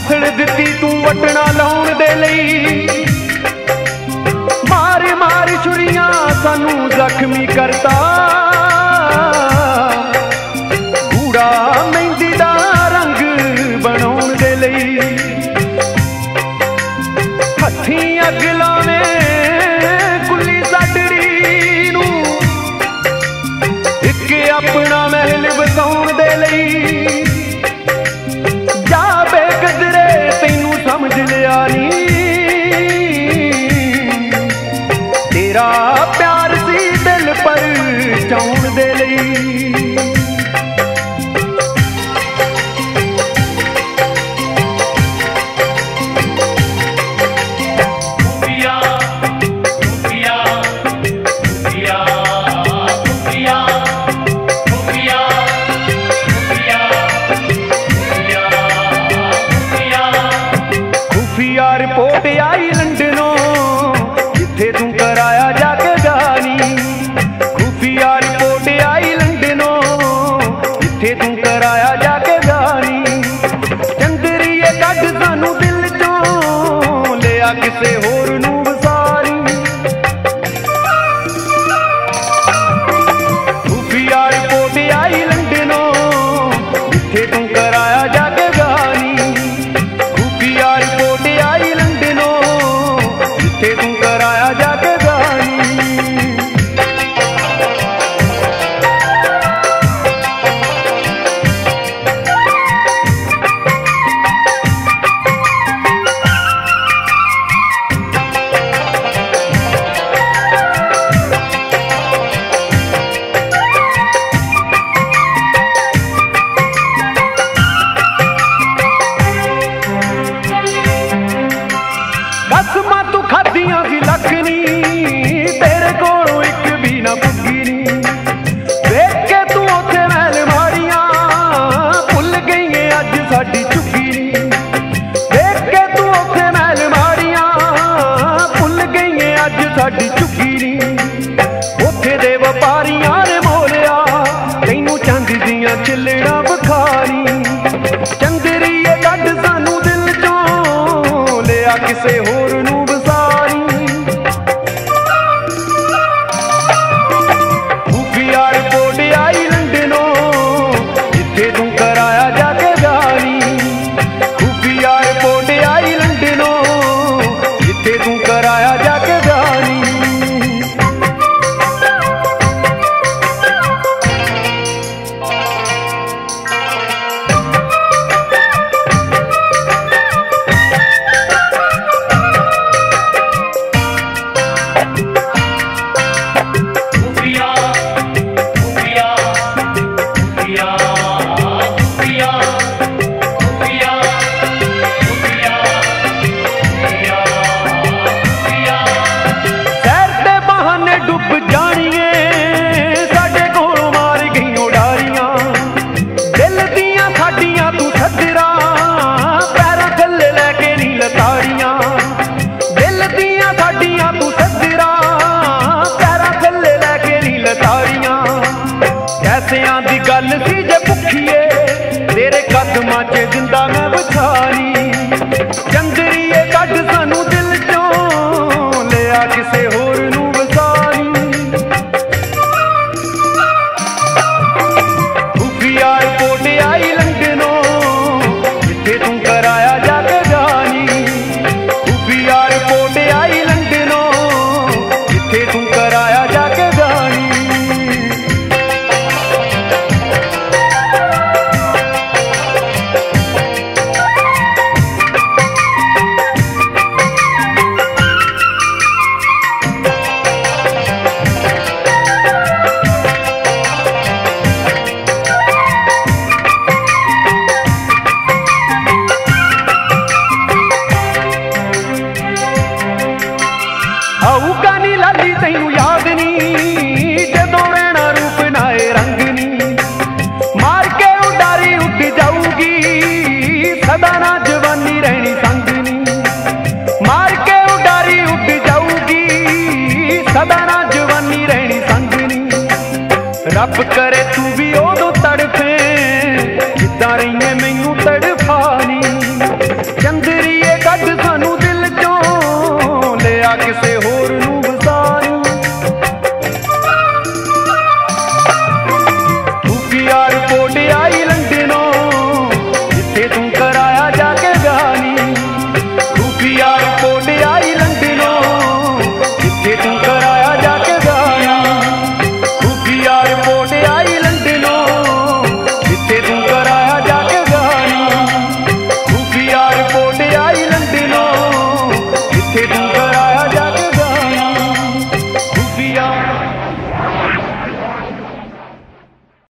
मसड़ दिती तू वटना लाउण दे लई, मार मार छुरियां सानू जख्मी करता, बूढ़ा मेहंदी दा रंग बनाउण दे लई, हथी अग लावे कुली साडरी नू, इक अपना महल बसाउण दे लई, जा बेकदरे तैनू समझ लिया नी, तेरा प्यार सी दिल पर चाउण दे लई। रिपोर्ट आई लंडनों जिथे तू कराया जाके गानी, खुफिया रिपोर्ट आई लंडनों जिथे तू कराया जाके गानी, चंदरीए कढ सानू दिल चों लिया किसे होर नू वसारी, खुफिया रिपोर्ट आई लंडनों जिथे तू कराया जाके गानी, खुफिया रिपोर्ट आई लंडनों जिथे तू कराया जाके गानी। कसमां तू खादियां सी लखनी, तेरे कोलों एक भी ना पुगी नी, देख के तू उथे महल मारियां भुल गई है अज साडी चुगी नी, देख के तू उथे महल मारियां भुल गई है अज साडी चुगी नी, उथे दे व्यापारियां ने मोलिया तैनू चांदी दियां चिल्लड़ां बखारी, चंदरीए कढ सानू दिल चों लिया किसे होर नू वसारी, खुफिया रिपोर्ट आई लंडनों जिथे तू कराया जाके गानी, खुफिया रिपोर्ट आई लंडनों जिथे तू कराया जाके गानी। पैसियां दी गल सी जे भुखिए तेरे कदमां च जिंदा मैं बछानी, चंदरीए कढ सानू दिल चों लिया किसे होर नू वसारी, खुफिया रिपोर्ट आई लंडनों जिथे तू कराया जाके गानी, खुफिया रिपोर्ट आई लंडनों जिथे तू कराया जाके गानी। आऊ कानी लाली तैनू याद नी जदों रहना रूप नाए रंग नी, मार के उडारी उठ जाऊगी सदा ना जवानी रहनी संग नी, मार के उडारी उठ जाऊगी सदा ना जवानी रहनी संग नी, रब करे